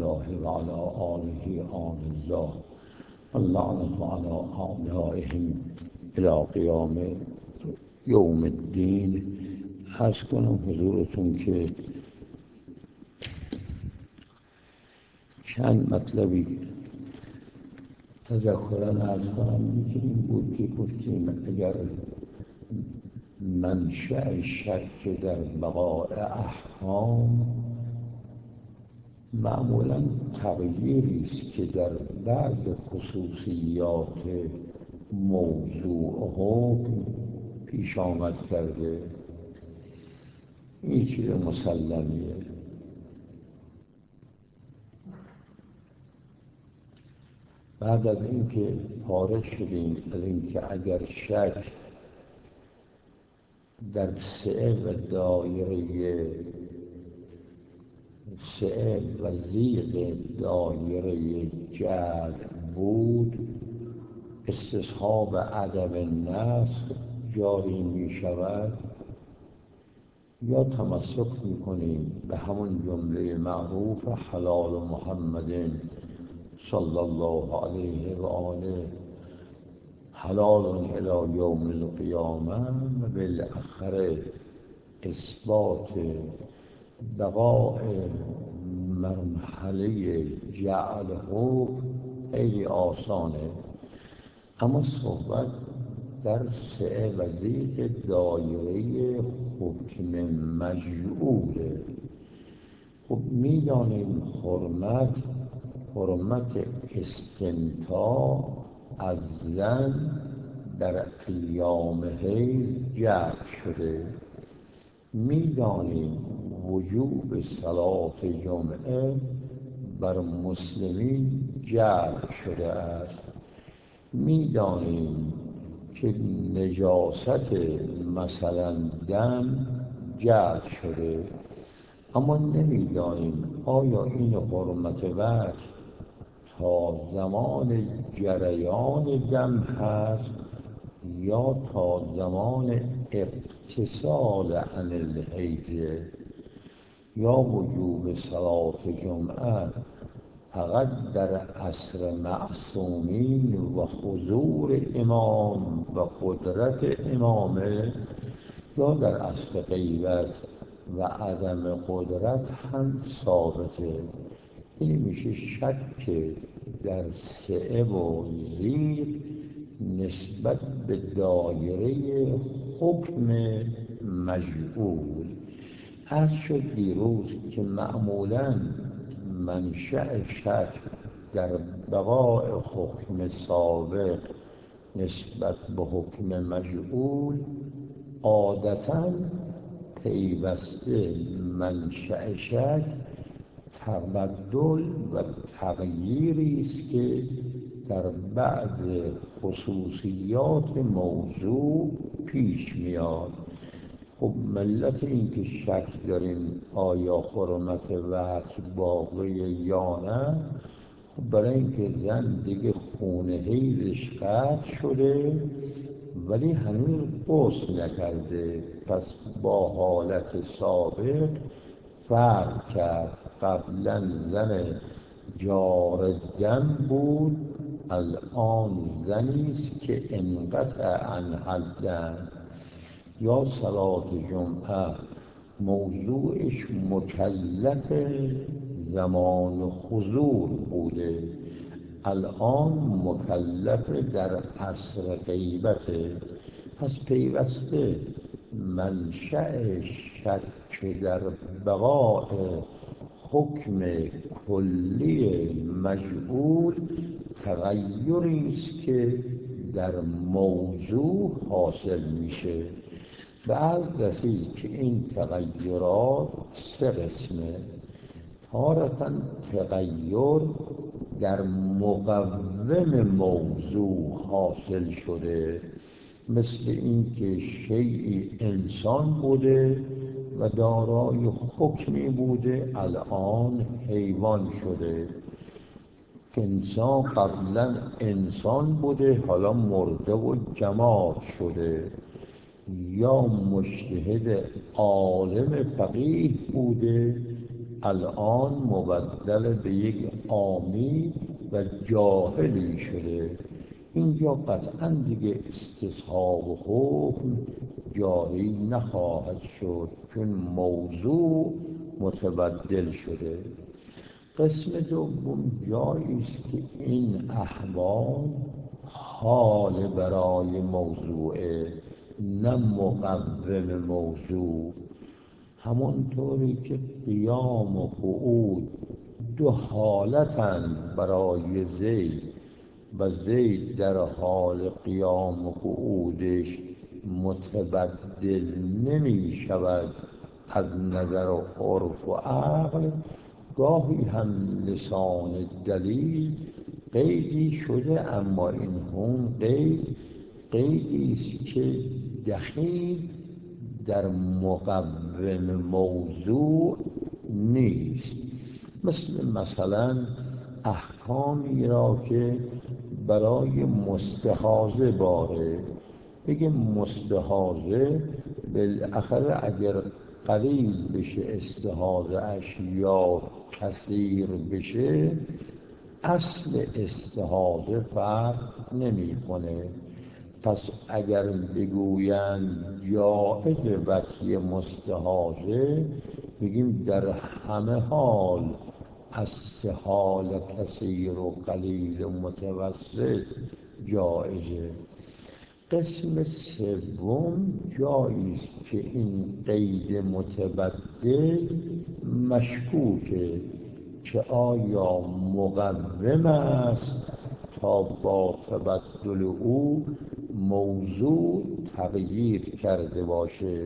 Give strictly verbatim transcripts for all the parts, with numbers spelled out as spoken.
الله و علی آله آل الله اللعنة علی اعدائهم الی قیام یوم الدین. عرض کنم حضورتون که چند مطلبی تذکرا عرض کنم. یکی این بود که گفتیم اگر منشأ شک در بقاء احکام معمولاً تغییری است که در بعض خصوصیات موضوع حکم پیش آمد کرده، این چیز مسلمیه. بعد از اینکه فارغ شدیم از اینکه اگر شک در سعه و دایره سعه و زیغ دایره جعل بود، استصحاب عدم نسخ جاری می شود، یا تمسک می کنیم به همون جمله معروف حلال محمد صلی الله علیه و آله حلال الی یوم القیامه و بالاخره اثبات بقاء مرحله جعل حکم خیلی آسانه. اما صحبت در سعه و زیغ دایره حکم مجعوله. خب میدانیم حرمت حرمت استمتاع از زن در ایام حیض جعل شده. میدانیم وجوب صلات جمعه بر مسلمین جعل شده است. میدانیم که نجاست مثلا دم جعل شده، اما نمیدانیم آیا این حرمت وجه تا زمان جریان دم هست یا تا زمان اغتسال عن الحیض، یا وجوب صلات جمعه فقط در عصر معصومین و حضور امام و قدرت امامه، یا در عصر غیبت و عدم قدرت هم ثابته. این میشه شک در سعه و زیغ نسبت به دایره حکم مجعول. عرض شد دیروز که معمولاً منشأ شک در بقاء حکم سابق نسبت به حکم مجعول عادتاً پیوسته منشأ شک تبدل و تغییری است که در بعض خصوصیات موضوع پیش میاد. خب ملت این که شک داریم آیا حرمت وجه باقی یا نه، خب برای اینکه زن دیگه خون حیضش قطع شده ولی هنوز غسل نکرده، پس با حالت سابق فرق کرد. قبلا زن جار دم بود، الان زنی است که انقطع عنها الدم. یا صلات جمعه موضوعش مکلف زمان حضور بوده، الان مکلف در عصر غیبته. پس پیوسته منشأ شک در بقاء حکم کلی مجعول تغییری است که در موضوع حاصل میشه. به عرض رسید که این تغییرات سه قسمه. تارة تغییر در مقوم موضوع حاصل شده، مثل اینکه شیئی انسان بوده و دارای حکمی بوده الان حیوان شده. انسان قبلا انسان بوده حالا مرده و جماد شده. یا مجتهد عالم فقیه بوده الان مبدل به یک عامی و جاهلی شده. اینجا قطعا دیگه استصحاب و حکم جاری نخواهد شد، چون موضوع متبدل شده. قسم دوم جایی است که این احوال حال برای موضوعه، نه مقوم موضوع. همونطوری که قیام و قعود دو حالتن برای زید و زید در حال قیام و قعودش متبدل نمی شود از نظر و عرف و عقل، گاهی هم لسان دلیل قیدی شده، اما این هم قید قیدی است که دخیل در مقوم موضوع نیست. مثل مثلا احکامی را که برای مستحاضه باره، بگیم مستحاضه بالاخره اگر قلیل بشه استحاضه اش یا کثیر بشه، اصل استحاضه فرق نمی کنه. پس اگر بگویند جایز وطی مستحاضه، بگیم در همه حال از سه حال کثیر و قلیل و متوسط جایزه. قسم سوم جایی است که این قید متبدل مشکوکه که آیا مقوم است تا با تبدل او موضوع تغییر کرده باشه،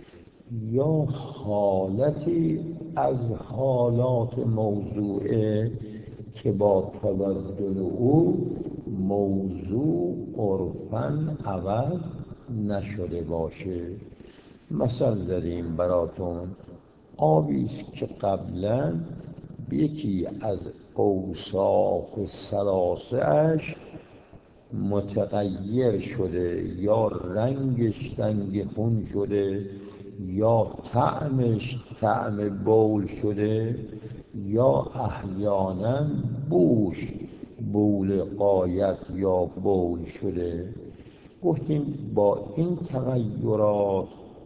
یا حالتی از حالات موضوعه که با تبدل او موضوع عرفاً عوض نشده باشه. مثل داریم براتون، آبی است که قبلا یکی از اوصاف ثلاثه اش متغیر شده، یا رنگش رنگ خون شده، یا طعمش طعم بول شده، یا احیانا بوش بول غایت یا بول شده. گفتیم با این تغیرات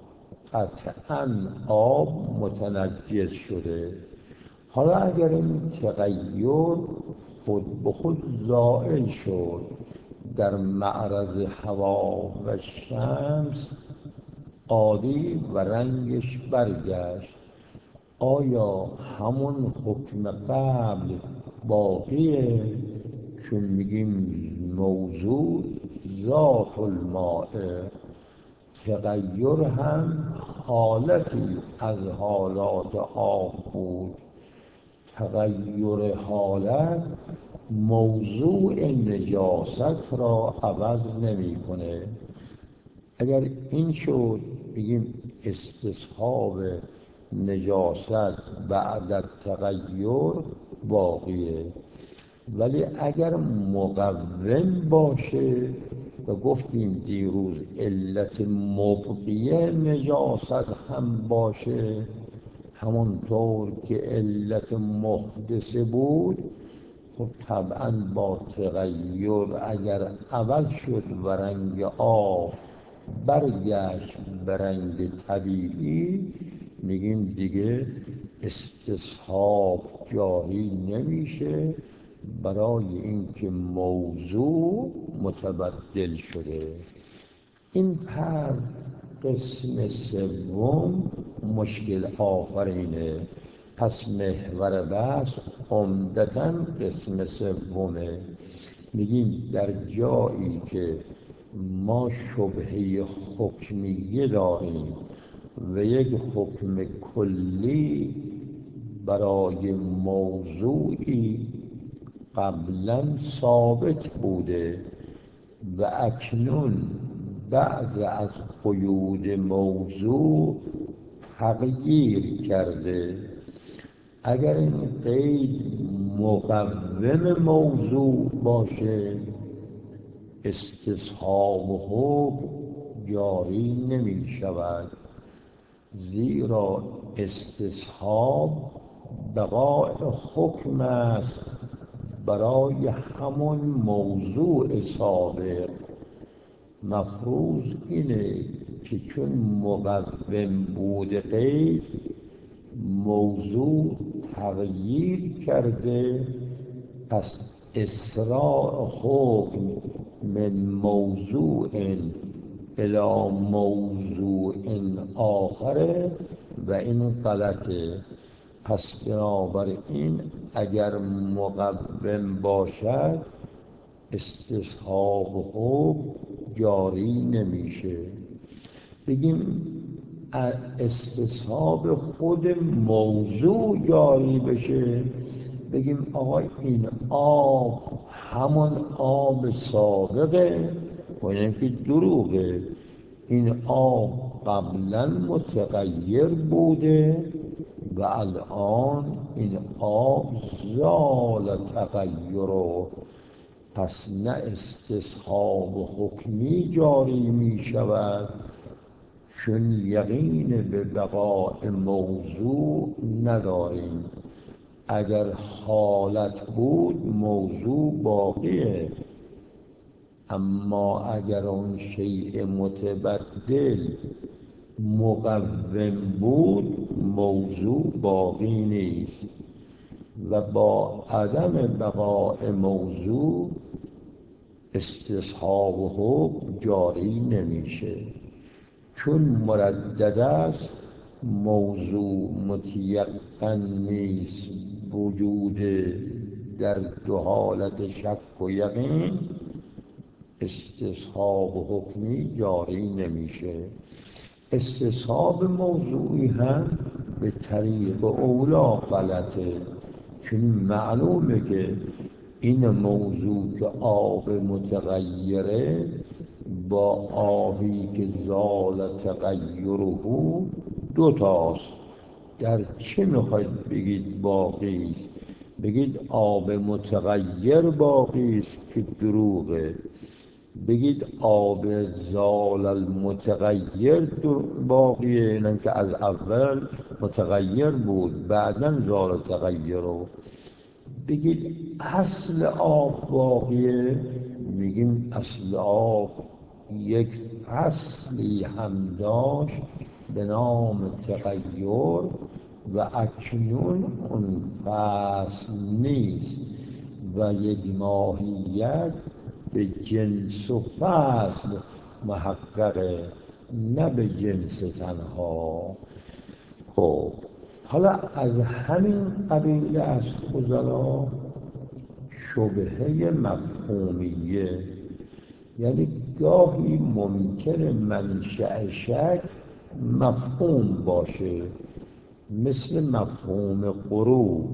قطعاً آب متنجس شده. حالا اگر این تغییر خود به خود زائل شد، در معرض هوا و شمس عادی و رنگش برگشت، آیا همون حکم قبل باقیه؟ چون میگیم موضوع ذات الماء، تغییر هم حالتی از حالات آب بود. تغییر حالت موضوع نجاست را عوض نمی کنه. اگر این شد بگیم استصحاب نجاست بعد تغییر باقیه. ولی اگر مقوم باشه، و گفتیم دیروز علت مبقیه نجاست هم باشه، همونطور که علت محدثه بود، خب طبعا با تغییر اگر عوض شد و رنگ آب برگشت به رنگ طبیعی، میگیم دیگه استصحاب جاری نمیشه، برای اینکه موضوع متبدل شده. این پر قسم سوم مشکل آفرینه. پس محور بحث عمدتاً قسم سومه. میگیم در جایی که ما شبهه حکمیه داریم و یک حکم کلی برای موضوعی قبلا ثابت بوده و اکنون بعض از قیود موضوع تغییر کرده، اگر این قید مقوم موضوع باشه، استصحاب و حکم جاری نمی شود، زیرا استصحاب بقاء حکم است برای همون موضوع سابق. مفروض اینه که چون مقوم بود غیر، موضوع تغییر کرده، پس اسراع حکم من موضوع الی موضوع آخر و این غلطه. پس بنابراین اگر مقوم باشد استصحاب حکم جاری نمیشه. بگیم استصحاب خود موضوع جاری بشه، بگیم آقا این آب همون آب سابقه، کنیم که دروغه، این آب قبلا متغیر بوده و الان این آب زال تغییره. پس نه استصحاب حکمی جاری می شود، چون یقین به بقاء موضوع نداریم. اگر حالت بود موضوع باقیه، اما اگر اون شیء متبدل مقوم بود موضوع باقی نیست و با عدم بقاء موضوع استصحاب حکم جاری نمیشه. چون مردد است موضوع متیقن نیست، وجود در دو حالت شک و یقین، استصحاب حکمی جاری نمیشه. استصحاب موضوعی هم به طریق اولا غلطه، چون معلومه که این موضوع که آب متغیره با آبی که زال تغییره دو تاست. در چه میخواید بگید باقی است؟ بگید آب متغیر باقی است که دروغه. بگید آب زال المتغیر باقیه، اینم که از اول متغیر بود بعداً زال تغییره. بگید اصل آب باقیه، میگیم اصل آب یک اصلی هم داشت به نام تغییر و اکنون اون فصل نیست و یک ماهیت به جنس و فصل محققه، نه به جنس تنها. خب حالا از همین قبیل از خزلا شبهه مفهومیه، یعنی گاهی ممکن منشأ شک مفهوم باشه، مثل مفهوم غروب.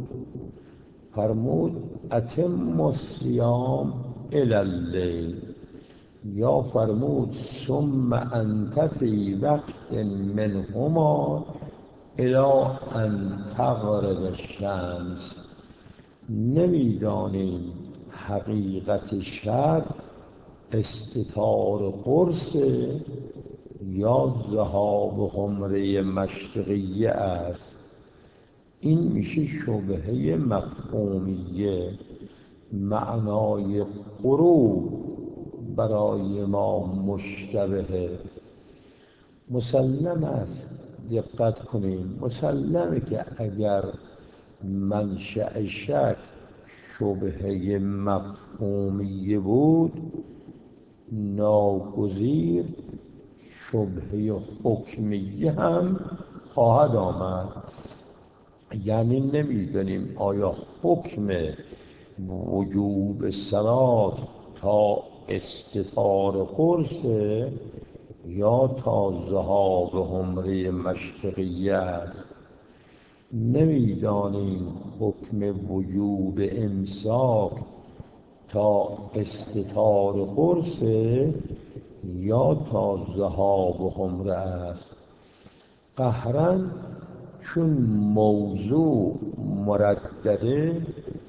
فرمود اتم الصیام الی اللیل، یا فرمود ثم انت فی وقت منهما الی ان تغرب الشمس. نمیدانیم حقیقت شب استتار قرص یا ذهاب حمره مشرقیه است. این میشه شبهه مفهومیه. معنای غروب برای ما مشتبهه. مسلم است، دقت کنیم، مسلمه که اگر منشأ شک شبهه مفهومیه بود، ناگزیر شبهه حکمیه هم خواهد آمد. یعنی نمیدونیم آیا حکم وجوب صلات تا استتار قرص یا تا ذهاب حمره مشرقیه است. نمیدانیم حکم وجوب امساک تا استتار قرص یا تا ذهاب حمره است. قهراً چون موضوع مردده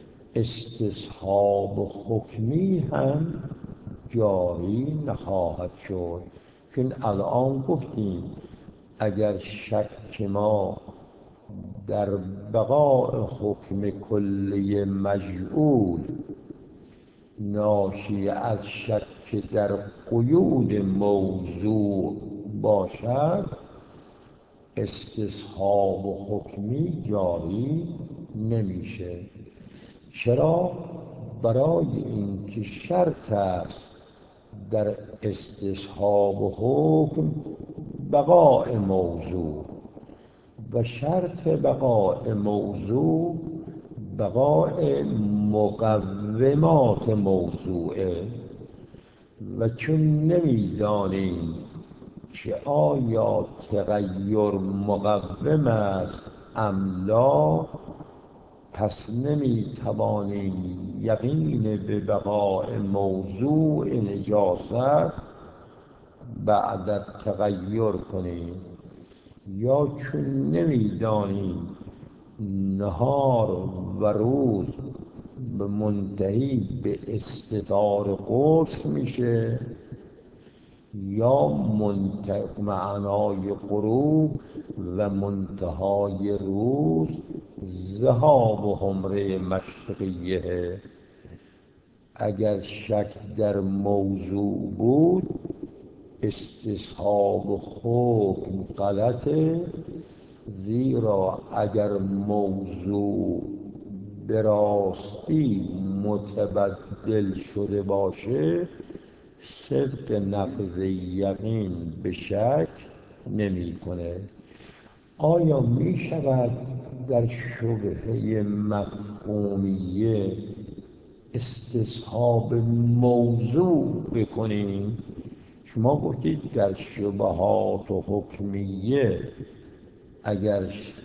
استصحاب حکمی هم جاری نخواهد شد. چون الان گفتیم اگر شک ما در بقاء حکم کلی مجعول ناشی از شک در قیود موضوع باشد، استصحاب و حکمی جاری نمیشه. چرا؟ برای اینکه شرط است در استصحاب و حکم بقاء موضوع، و شرط بقاء موضوع بقاء مقومات موضوعه، و چون نمیدانیم که آیا تغییر مقوم است ام لا، پس نمیتوانیم یقین به بقاء موضوع نجاست بعد التغیر کنیم. یا چون نمیدانیم نهار و روز به منتهی به استتار قرص میشه، یا معنای غروب و منتهای روز ذهاب و حمره مشرقیه. اگر شک در موضوع بود استصحاب و حکم غلطه، زیرا اگر موضوع به راستی متبدل شده باشه صدق نقض یقین به شک نمی کنه. آیا می شود در شبهه مفهومیه استصحاب موضوع بکنیم؟ شما گفتید در شبهات و حکمیه اگر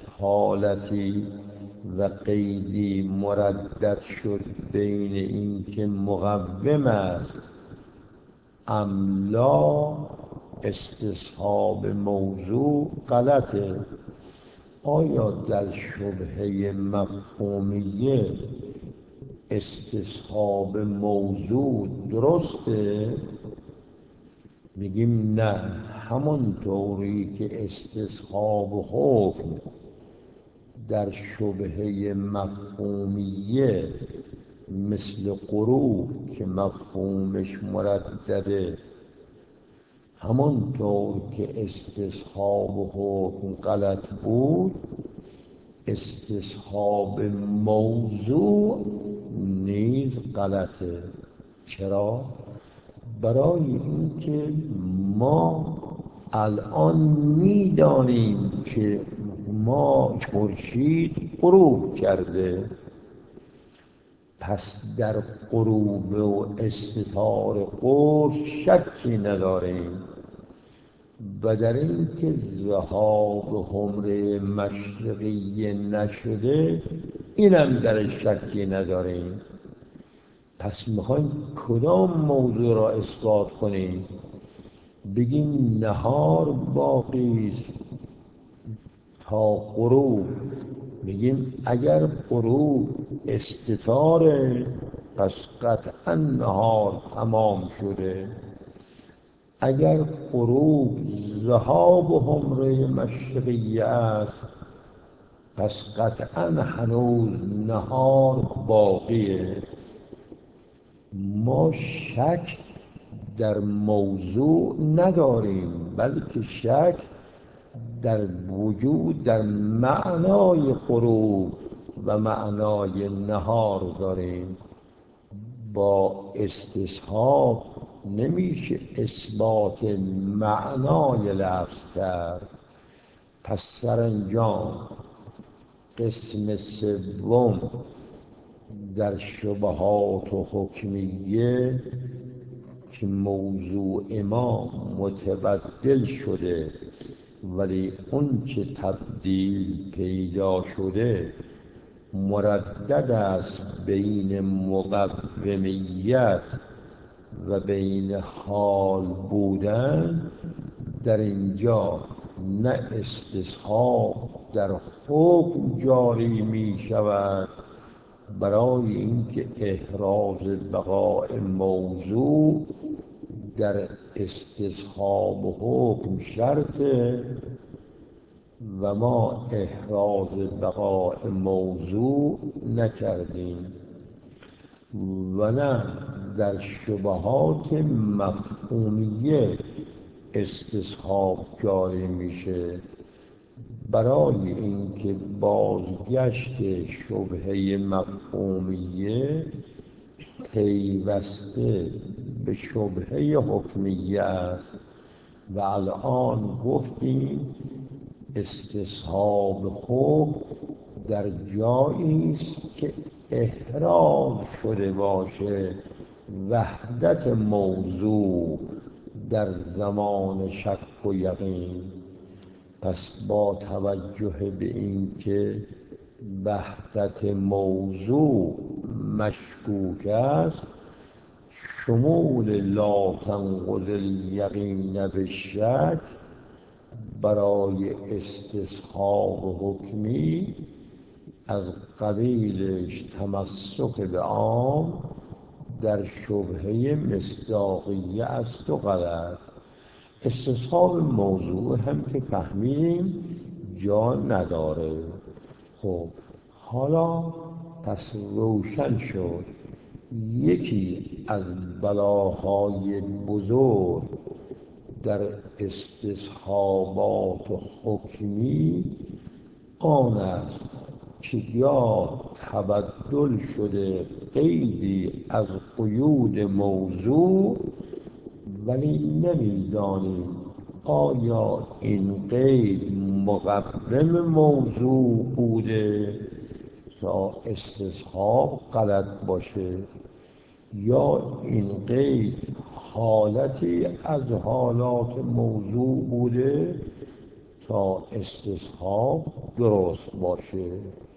حالتی و قیدی مردد شد بین این که مقوم است ام لا، استصحاب موضوع غلطه. آیا در شبهه مفهومیه استصحاب موضوع درسته؟ میگیم نه، همون طوری که استصحاب و حکم در شبهه مفهومیه مثل غروب که مفهومش مردده، همون طور که استصحاب و حکم غلط بود استصحاب موضوع نیز غلطه. چرا؟ برای اینکه ما الان میدانیم که ما خورشید غروب کرده، پس در غروب و استتار قرص شکی نداریم، و در این که ذهاب و حمره مشرقی نشده اینم در شکی نداریم. پس میخوایم کدام موضوع را اثبات کنیم؟ بگیم نهار باقی است تا غروب. میگیم اگر غروب استتاره پس قطعا نهار تمام شده، اگر غروب ذهاب و حمره مشرقی است پس قطعا هنوز نهار باقیه. ما شک در موضوع نداریم، بلکه شک در وجود در معنای غروب و معنای نهار داریم. با استصحاب نمیشه اثبات معنای لفظ کرد. پس سرانجام قسم سوم در شبهات و حکمیه که موضوع ما متبدل شده ولی اون چه تبدیل پیدا شده مردد است بین مقومیت و بین حال بودن، در اینجا نه استصحاب در حکم جاری می شود برای اینکه احراز بقاء موضوع در استصحاب و حکم شرطه، و ما احراز بقاء موضوع نکردیم و نه در شبهات مفهومیه استصحاب جاری میشه. برای اینکه بازگشت شبهه مفهومیه پیوسته به شبهه حکمیه است و الان گفتیم استصحاب حکم در جایی است که احراز شده باشه وحدت موضوع در زمان شک و یقین. پس با توجه به اینکه وحدت موضوع مشکوک است، شمول لا تنقض الیقین بالشک برای استصحاب حکمی از قبیلش تمسک به عام در شبهه مصداقیه است و غلط. استصحاب موضوع هم که فهمیدیم جا نداره. خب حالا پس روشن شد یکی از بلاهای بزرگ در استصحابات حکمی آن است که یا تبدل شده قیدی از قیود موضوع، ولی نمیدانیم آیا این قید مقوم موضوع بوده تا استصحاب غلط باشه، یا این قید حالتی از حالات موضوع بوده تا استصحاب درست باشه.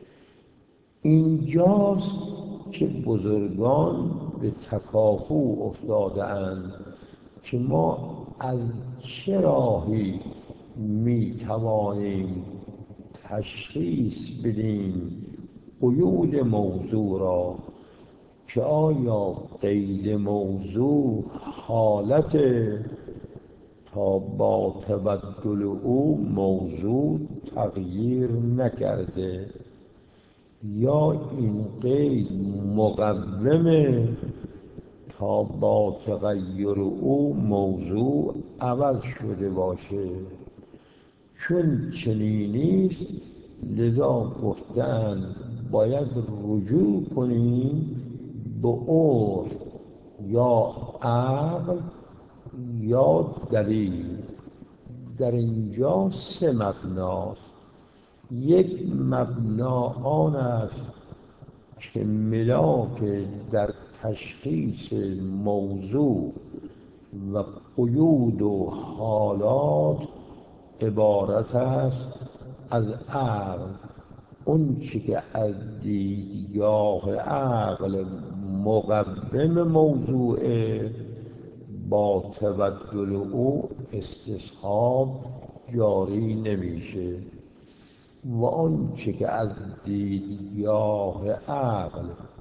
اینجاست که بزرگان به تکافؤ افتاده اند که ما از چه راهی می توانیم تشخیص بدیم قیود موضوع را، که آیا قید موضوع حالت تا با تبدل او موضوع تغییر نکرده، یا این قید مقومه تا با تغییر او موضوع عوض شده باشه. چون چنین نیست لذا گفتند باید رجوع کنیم به عرف یا عقل یا دلیل. در اینجا سه مبناست. یک مبنا آن است که ملاک در تشخیص موضوع و قیود و حالات عبارت است از عقل. اون چی که از دیدگاه عقل مقوم موضوع با تبدل او استصحاب جاری نمیشه، و آن چی که از دیدگاه عقل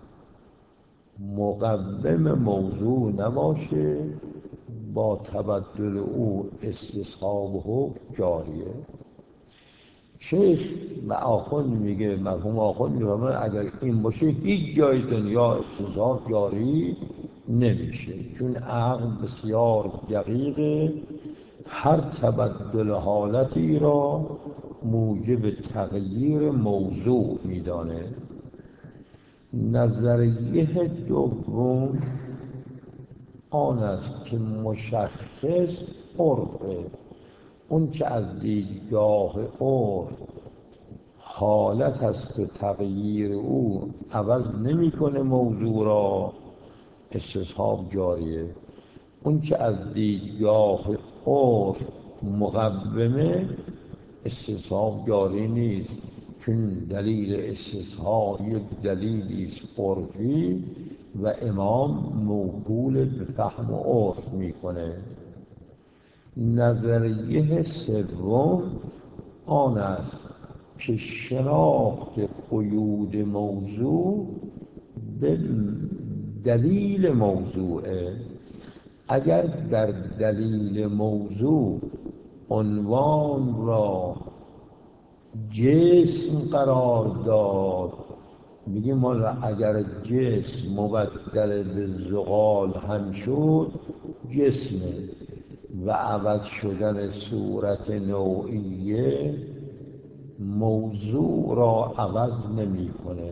مقوم موضوع نباشه با تبدل او استصحاب حکم جاریه. شیخ و آخوند میگه، مرحوم آخوند میگه اگر این باشه هیچ جای دنیا استصحاب جاری نمیشه، چون عقل بسیار دقیقه، هر تبدل حالتی را موجب تغییر موضوع میدانه. نظریه دوم آن است که مشخص عرفه. اون که از دیدگاه عرف حالت است که تغییر او عوض نمیکنه موضوع را، استصحاب جاریه. اون که از دیدگاه عرف مقومه استصحاب جاری نیست، چون دلیل استصحاب یک دلیلی است عرفی و امام موکول به فهم و عرف میکنه. نظریه سوم آن است که شناخت قیود موضوع به دلیل موضوعه. اگر در دلیل موضوع عنوان را جسم قرار داد. میگیم حالا اگر جسم مبدل به زغال هم شد جسمه و عوض شدن صورت نوعیه موضوع را عوض نمیکنه.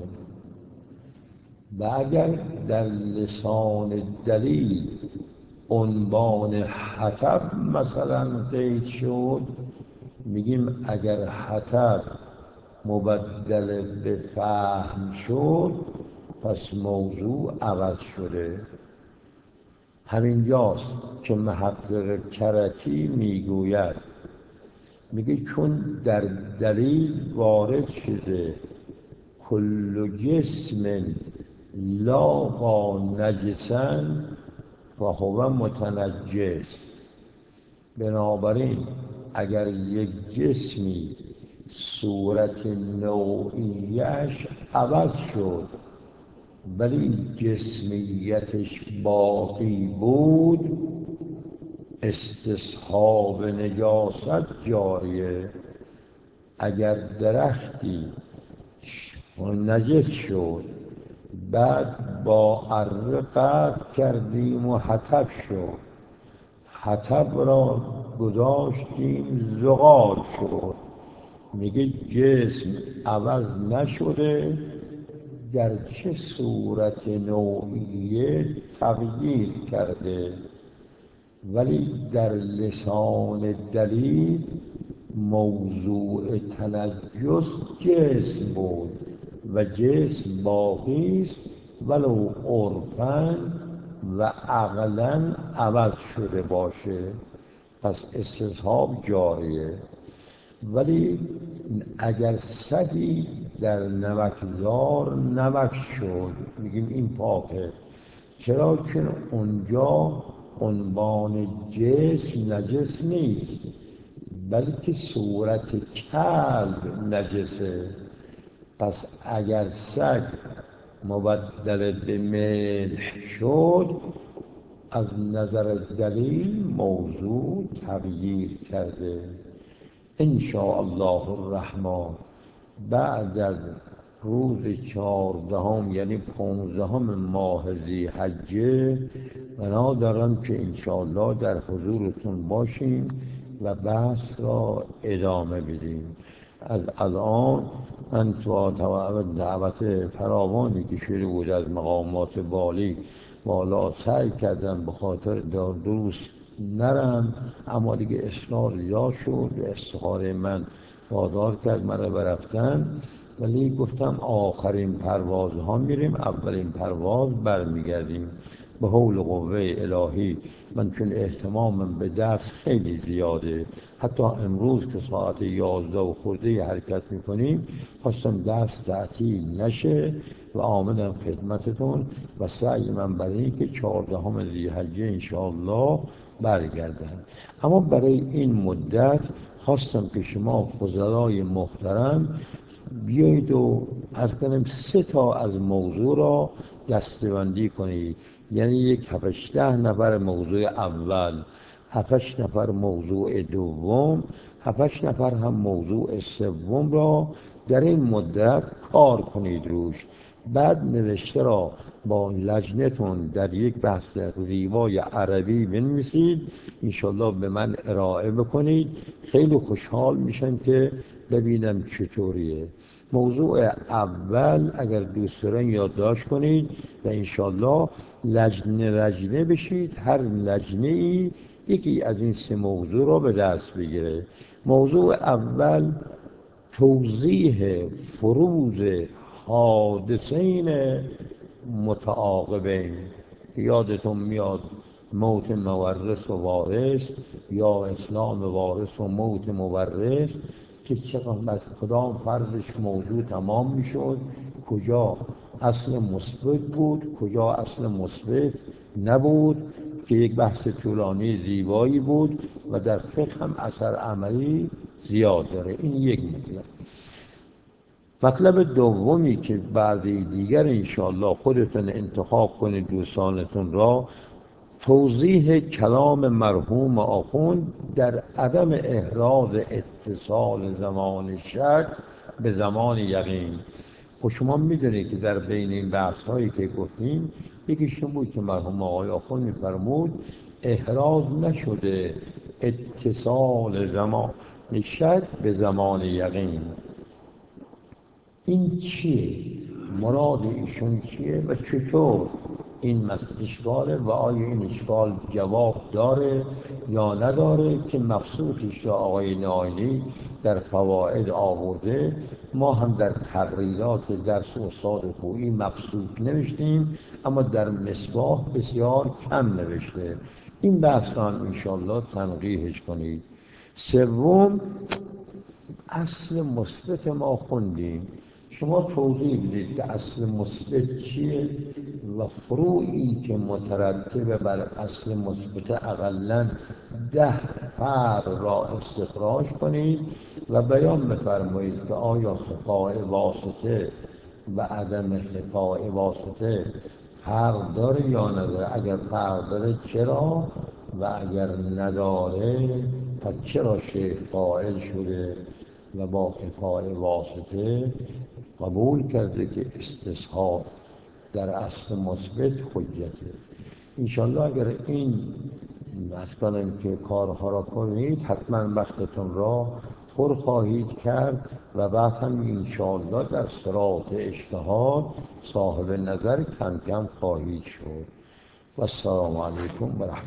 و اگر در لسان دلیل عنوان حطب مثلا قید شد، میگیم اگر حطب مبدل به فهم شد پس موضوع عوض شده. همینجاست که محقق کرتی میگوید، میگه چون در دلیل وارد شده کل جسم لاقا نجسا فهو متنجس، بنابراین اگر یک جسمی صورت نوعیش عوض شد ولی جسمیتش باقی بود، استصحاب نجاست جاریه. اگر درختی نجس شد بعد با اره قطع کردیم و حطب شد، حطب را گذاشتیم زغال شد، میگه جسم عوض نشده، گرچه صورت نوعیه تغییر کرده، ولی در لسان دلیل موضوع تنجس جسم بود و جسم باقی است ولو عرفاً و عقلاً عوض شده باشه، پس استصحاب جاریه. ولی اگر سگی در نمکزار نمک شد، میگیم این پاکه، چرا که اونجا عنوان جسم نجس نیست بلکه صورت کلب نجسه. پس اگر سگ مبدل به ملح شد از نظر دلیل موضوع تغییر کرده. ان شاء الله الرحمن بعد از روز چهاردهم یعنی پانزدهم ماه ذی‌حجه بنا دارم که ان شاء الله در حضورتون باشیم و بحث را ادامه بدیم. از الان من تو دعوت فراوانی که شده بود از مقامات بالی بالا سعی کردم به خاطر دار دروس نرم، اما دیگه اصرار زیاد شد و استخاره من وادار کرد مرا برفتن، ولی گفتم آخرین پرواز ها میریم اولین پرواز برمیگردیم به حول قوه الهی. من چون اهتمامم به درس خیلی زیاده، حتی امروز که ساعت یازده و خورده حرکت میکنیم خواستم درس تعطیل نشه و آمدم خدمتتون و سعی من برای این که چهاردهم ذی‌حجه انشاءالله برگردم. اما برای این مدت خواستم که شما فضلای محترم بیایید و از کنم سه تا از موضوع را دسته‌بندی کنید، یعنی یک هفتش نفر موضوع اول، هفتش نفر موضوع دوم، هفتش نفر هم موضوع سوم را در این مدت کار کنید روش. بعد نوشته را با لجنتون در یک بحث زیبای عربی بنویسید، انشالله به من ارائه بکنید. خیلی خوشحال میشن که ببینم چطوریه. موضوع اول اگر دوست دارن یادداشت کنید و انشالله لجنه لجنه بشید، هر لجنه ای یکی از این سه موضوع را به دست بگیره. موضوع اول توضیح فروز حادثین متعاقبین. یادتون میاد موت مورث و وارث یا اسلام وارث و موت مورث که چقدر کدام فرضش موضوع تمام میشد، کجا اصل مثبت بود کجا اصل مثبت نبود، که یک بحث طولانی زیبایی بود و در فقه هم اثر عملی زیاد داره. این یک مطلب. مطلب دومی که بعضی دیگر انشاءالله خودتون انتخاب کنید دوستانتون را، توضیح کلام مرحوم آخوند در عدم احراز اتصال زمان شک به زمان یقین. خب شما میدونید که در بین این بحث هایی که گفتیم یکیش این بود که مرحوم آقای آخوند میفرمود احراز نشده اتصال زمان شک به زمان یقین. این چیه؟ مراد ایشون چیه و چطور این اشکاله و آیا این اشکال جواب داره یا نداره که مبسوطش را آقای نائینی در فواید آورده. ما هم در تقریرات درس استاد خویی مبسوط نوشتیم اما در مصباح بسیار کم نوشته. این بحث را هم انشاءالله تنقیحش کنید. سوم، اصل مثبت ما خوندیم، شما توضیح بدید که اصل مثبت چیه و فروعی که مترتب بر اصل مثبت اقلاً ده فرع را استخراج کنید و بیان بفرمایید که آیا خفاء واسطه و عدم خفاء واسطه فرق داره یا نداره، اگر فرق داره چرا و اگر نداره پس چرا شیخ قائل شده و با خفاء واسطه قبول کرده که استصحاب در اصل مثبت حجته. انشالله اگر این مثلا که کارها را کنید حتما وقتتون را پر خواهید کرد و بعد هم انشالله در صراط اجتهاد صاحب نظر کم کم خواهید شد. و السلام علیکم و رحمت